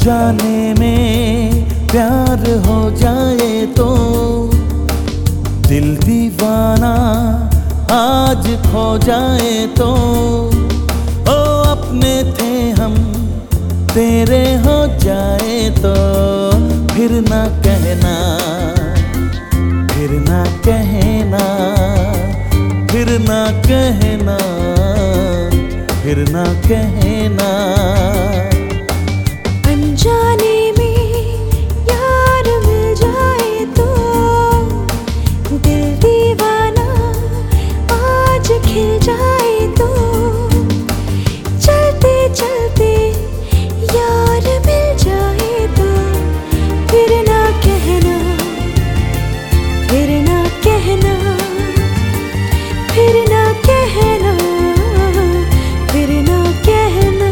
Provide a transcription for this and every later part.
अनजाने में प्यार हो जाए तो दिल दीवाना आज खो जाए तो ओ अपने थे हम तेरे हो जाए तो फिर ना कहना, फिर ना कहना, फिर ना कहना, फिर ना कहना। अनजाने में यार मिल जाए तो दिल दीवाना आज खिल जाए तो चलते चलते यार मिल जाए तो फिर ना कहना, फिर ना कहना, फिर ना कहना, फिर ना कहना।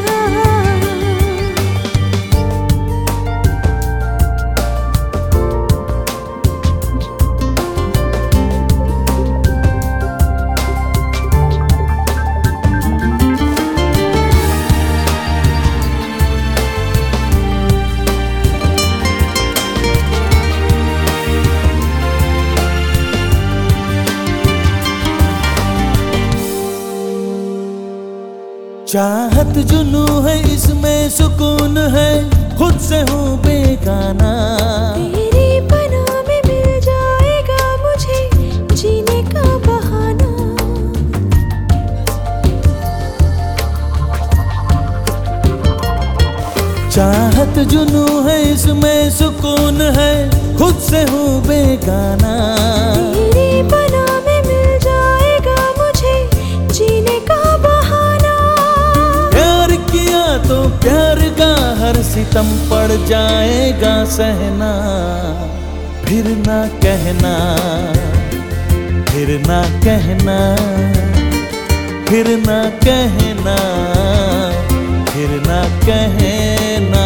चाहत जुनू है इसमें सुकून है, खुद से हूँ बेगाना। तेरी पनाह में मिल जाएगा मुझे जीने का बहाना। चाहत जुनू है इसमें सुकून है, खुद से हूँ बेगाना। तेरी पनाह में मिल जाएगा मुझे जीने का बहाना। प्यार किया तो प्यार का हर सितम पड़ जाएगा सहना। फिर ना कहना, फिर ना कहना, फिर ना कहना, फिर ना कहना।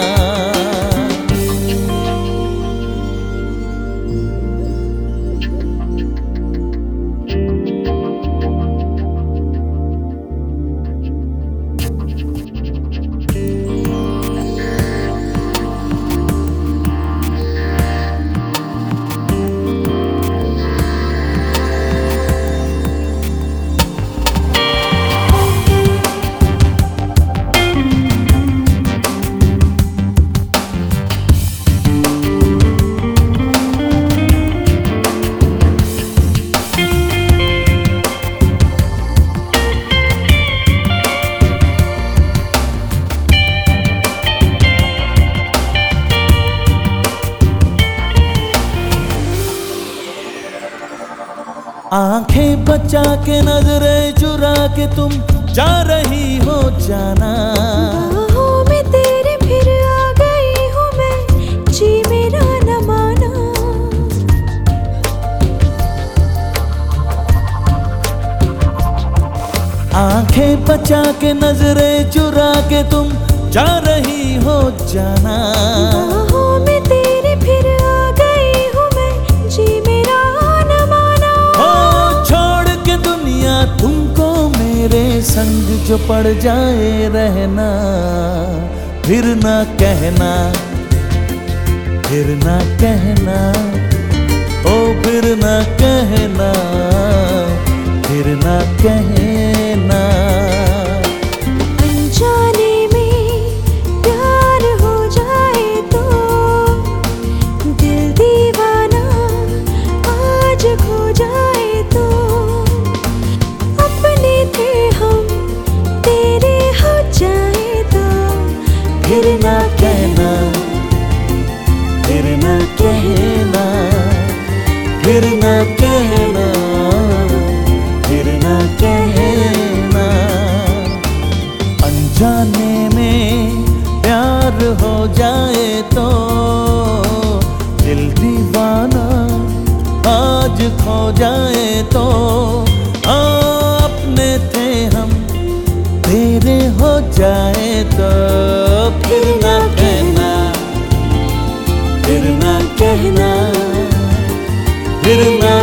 आंखें बचा के नजरें चुरा के तुम जा रही हो जाना। बाहों में तेरे फिर आ गई हूँ मैं, जी मेरा न माना। आंखें बचा के नजरें चुरा के तुम जा रही हो जाना। बाहों में तेरे फिर आ गई हूँ मैं, जी मेरा न माना। हो छोड़ के दुनिया तुमको मेरे संग जो पड़ जाए रहना। फिर ना कहना, फिर ना कहना, ओ फिर ना कहना, फिर ना कहना। अनजाने में प्यार हो जाए तो दिल दीवाना आज खो जाए तो अपने थे हम तेरे हो जाए तो फिर ना कहना, फिर ना कहना, फिर ना कहना, फिर ना कहना। अनजाने में प्यार हो जाए तो दिल दीवाना आज खो जाए तो अपने थे हम तेरे हो जाए तो फिर ना कहना, फिर ना कहना, फिर ना